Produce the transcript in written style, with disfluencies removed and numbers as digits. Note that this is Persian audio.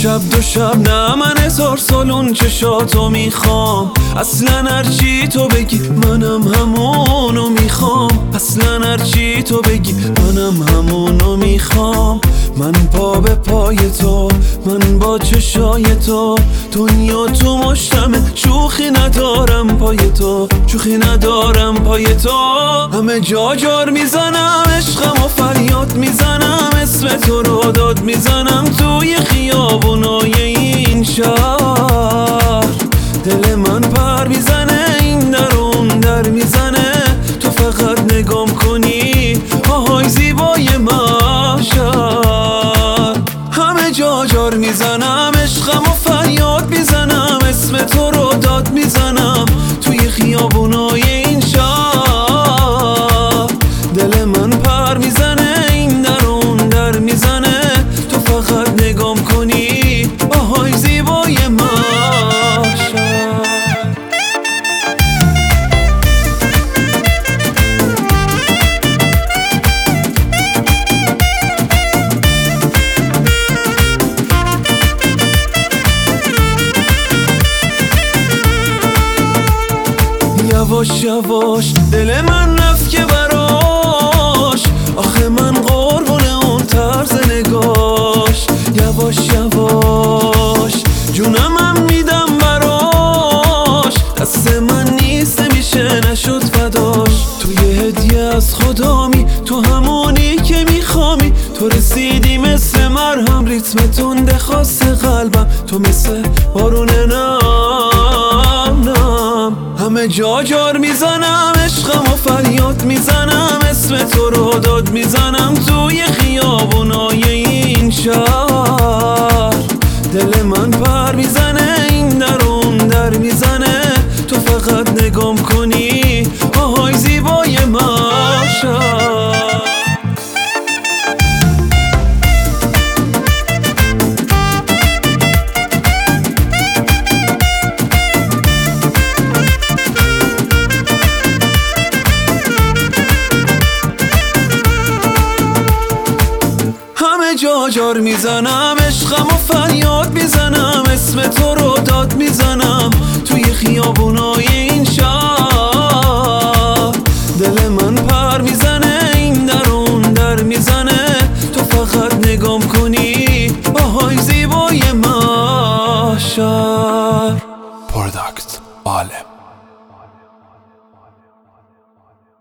شب دو شب نه من 1000 سال اون چشاتو میخوام. اصلا هرچی تو بگی منم همونو میخوام. اصلا هرچی تو بگی منم همونو میخوام. من پا به پای تو، من با چشای تو، دنیا تو مشتمه، شوخی ندارم پای تو، شوخی ندارم پای تو. همه جا جار میزنم عشقم و فریاد میزنم، اسم تو رو داد میزنم توی خیابونای این شهر. دل من پر میزنه این در اون در میزنه، تو فقط نگام کنی آهای زیبای محشر. همه جا جار میزنم عشقم و فریاد میزنم، اسم تو رو داد میزنم توی خیابونای این شهر. دل من پر میزنه این در اون در میزنه، تو فقط نگام کنی آهای زیبای محشر. یواش یواش دل من رفت که براش، آخه من قربون اون طرز نگاش. یواش یواش جونم میدم براش، دست من نیست نمیشه نشد فداش. تو یه هدیه از خدامی، تو همونی که میخوامی، تو رسیدی مثل مرهم، ریتم تنده خاص قلبم، تو مثل بارون نم. همه جا جار میزنم عشقم و فریاد میزنم، اسم تو رو داد میزنم توی خیابونای این شهر. دل من پر میزنه این در اون در میزنه، تو فقط نگام کنی آهای زیبای محشر. جا جار میزنم عشقم و فریاد میزنم، اسم تو رو داد میزنم توی خیابونای این شهر. دل من پر میزنه این در اون در میزنه، تو فقط نگام کنی آهای زیبای محشر. پروداکت عالم.